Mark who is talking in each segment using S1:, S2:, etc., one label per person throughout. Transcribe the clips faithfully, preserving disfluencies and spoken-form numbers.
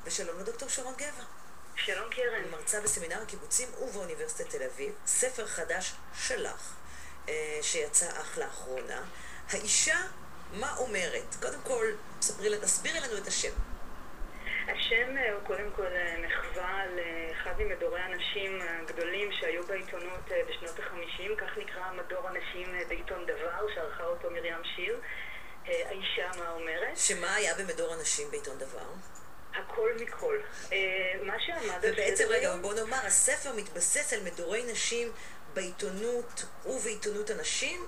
S1: ושלום לדוקטור שרון גבע.
S2: שלום קרן.
S1: מרצה בסמינר הקיבוצים ובאוניברסיטת תל אביב, ספר חדש שלך, שיצא אך לאחרונה. האישה, מה אומרת? קודם כל, ספרי, תסבירי לנו את השם.
S2: השם הוא קודם כל מחווה לאחד ממדורי הנשים הגדולים שהיו בעיתונות בשנות החמישים, כך נקרא מדור הנשים בעיתון דבר, שערכה אותו מרים שיר. האישה, מה אומרת?
S1: שמה היה במדור הנשים בעיתון דבר?
S2: הכל מכל. מה שעמד...
S1: ובעצם רגע, בוא נאמר, הספר מתבסס על מדורי נשים בעיתונות ובעיתונות הנשים.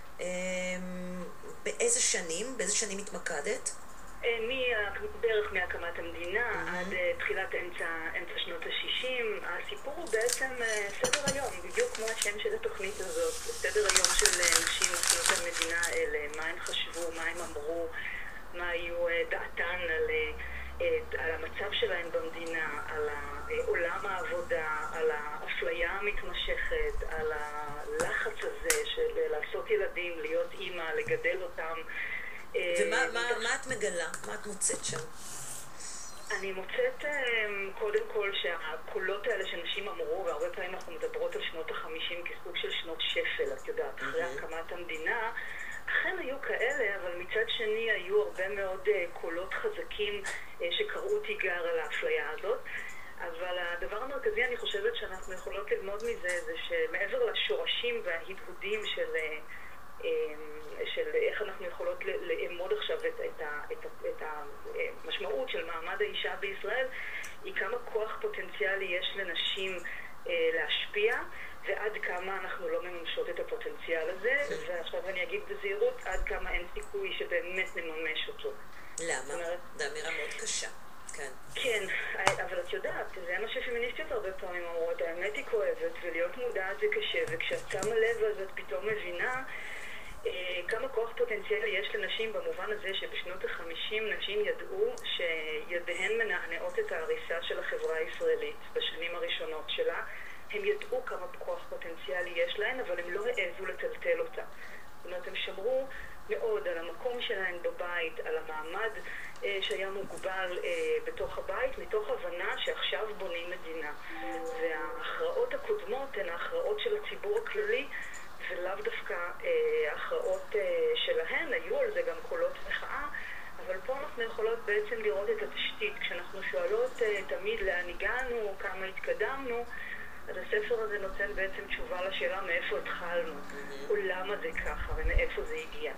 S1: באיזה שנים? באיזה שנים התמקדת?
S2: בערך מהקמת המדינה עד תחילת אמצע שנות ה-שישים. הסיפור הוא בעצם סדר היום, בדיוק כמו השם של התוכנית הזאת. סדר היום של נשים בשנות המדינה האלה, מה הן חשבו, מה הן אמרו, מה היו דעתן על... על המצב שלהן במדינה, על עולם העבודה, על האפליה המתמשכת, על הלחץ הזה של לעשות ילדים, להיות אימא, לגדל אותם.
S1: ומה מה, מה את מגלה? מה את מוצאת שם?
S2: אני מוצאת קודם כל שהקולות האלה שנשים אמרו, והרבה פעמים אנחנו מדברות על שנות החמישים כסוג של שנות שפל, את יודעת, אחרי הקמת המדינה, אכן היו כאלה, אבל מצד שני היו הרבה מאוד קולות חזקים שקראו תיגר על האפליה הזאת. אבל הדבר המרכזי, אני חושבת שאנחנו יכולות ללמוד מזה, זה שמעבר לשורשים וההדהודים של, של איך אנחנו יכולות לאמוד עכשיו את, את, את, את המשמעות של מעמד האישה בישראל, היא כמה כוח פוטנציאלי יש לנשים להשפיע, ועד כמה אנחנו לא מממשות את הפוטנציאל הזה, ועכשיו אני אגיד בזהירות, עד כמה אין סיכוי שבאמת נממש אותו.
S1: למה? זו אמירה מאוד קשה. כן.
S2: כן, אבל את יודעת, זה מה שפמיניסטיות הרבה פעמים אומרות, האמת היא כואבת, ולהיות מודעת זה קשה, וכשאת שמה לב אז את פתאום מבינה כמה כוח פוטנציאלי יש לנשים במובן הזה שבשנות החמישים נשים ידעו שידיהן מנענעות את ההריסה של החברה הישראלית בשנים הראשונות שלה. הם ידעו כמה כוח פוטנציאלי יש להן, אבל הם לא העזו לטלטל אותה. זאת אומרת, הם שמרו מאוד על המקום שלהן בבית, על המעמד אה, שהיה מוגבל אה, בתוך הבית, מתוך הבנה שעכשיו בונים מדינה. וההכרעות הקודמות הן ההכרעות של הציבור הכללי, ולאו דווקא אה, ההכרעות אה, שלהן, היו על זה גם קולות מחאה, אבל פה אנחנו יכולות בעצם לראות את התשתית. כשאנחנו שואלות אה, תמיד לאן הגענו, כמה התקדמנו, אז הספר הזה נותן בעצם תשובה לשאלה מאיפה התחלנו, או למה זה ככה ומאיפה זה הגיע.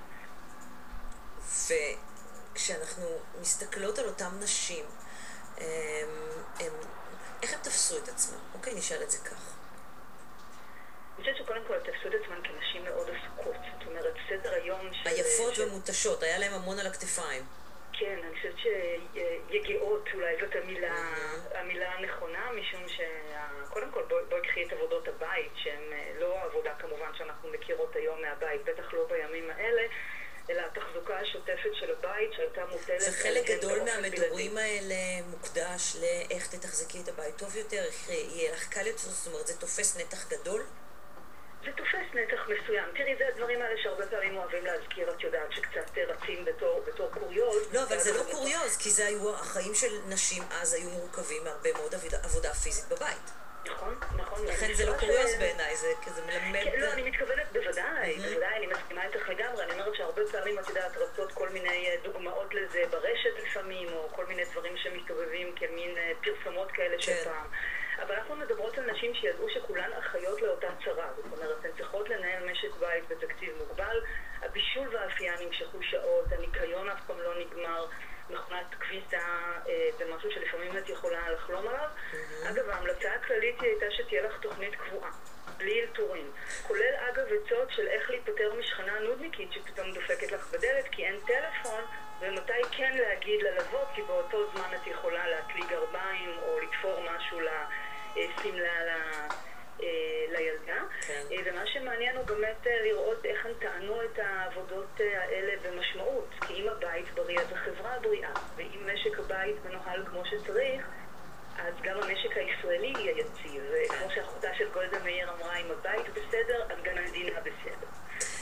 S1: וכשאנחנו מסתכלות על אותם נשים, הם, הם, איך הם תפסו את עצמם? אוקיי, נשאל את זה כך.
S2: אני חושבת שקודם כל תפסו את עצמם כנשים מאוד עסוקות. זאת אומרת, סדר היום של...
S1: עייפות ומותשות, היה להם המון על הכתפיים.
S2: כן, אני חושבת שיגעות אולי זאת המילה, המילה הנכונה, משום שקודם כל בואי קחי את עבודות הבית, שהן לא עבודה כמובן שאנחנו מכירות היום מהבית, בטח לא בימים האלה, אלא התחזוקה השוטפת של הבית שהייתה מוטלת...
S1: זה חלק גדול מהמדורים האלה מוקדש לאיך תתחזקי את הבית טוב יותר, איך יהיה לך קל יותר, זאת אומרת, זה תופס נתח גדול?
S2: זה תופס נתח מסוים. תראי, זה הדברים האלה שהרבה פעמים אוהבים להזכיר, את יודעת, שקצת רצים בתור, בתור קוריוז.
S1: לא, אבל זה לא קוריוז, כי זה היו, החיים של נשים אז היו מורכבים מהרבה מאוד עבודה, עבודה פיזית בבית.
S2: נכון, נכון.
S1: לכן זה לא קוריוז בעיניי, זה כזה מלמד...
S2: כן, לא, אני מתכוונת בוודאי, בוודאי, אני מסכימה איתך לגמרי. אני אומרת שהרבה פעמים, את יודעת, רצות כל מיני דוגמאות לזה ברשת לפעמים, או כל מיני דברים שמסתובבים כמין פרסומות כאלה של פעם. אבל אנחנו מדברות על נשים שידעו שכולן אחיות לאותה צרה. זאת אומרת, הן צריכות לנהל משק בית בתקציב מוגבל, הבישול והאפייה נמשכו שעות, הניקיון אף פעם לא נגמר, מכונת כביסה זה משהו שלפעמים את יכולה לחלום עליו. אגב, ההמלצה הכללית היא הייתה שתהיה לך תוכנית קבועה, בלי אלתורים. כולל אגב עצות של איך להיפטר משכנה נודניקית שפתאום דופקת לך בדלת כי אין טלפון, ומתי כן להגיד ללוות, כי באותו זמן את יכולה להטלי גרביים או לתפור משהו לסמלה לילדה. כן. ומה שמעניין הוא באמת לראות איך הם טענו את העבודות האלה במשמעות, כי אם הבית בריא אז החברה בריאה, ואם משק הבית מנוהל כמו שצריך, אז גם המשק הישראלי יהיה יציב. וכמו שאחותה של גולדה מאיר אמרה, אם הבית בסדר, אז גם המדינה בסדר.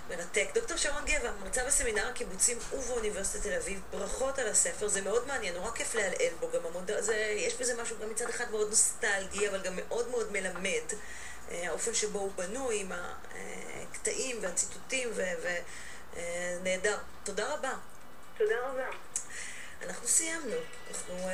S1: מרתק. דוקטור שרון גבע, מרצה בסמינר הקיבוצים ובאוניברסיטת תל אביב, ברכות על הספר, זה מאוד מעניין, נורא כיף להלעל בו, גם המודל, זה, יש בזה משהו גם מצד אחד מאוד נוסטלגי, אבל גם מאוד מאוד מלמד, האופן שבו הוא בנוי, עם הקטעים והציטוטים, ונהדר. תודה רבה.
S2: תודה רבה.
S1: אנחנו סיימנו. אנחנו...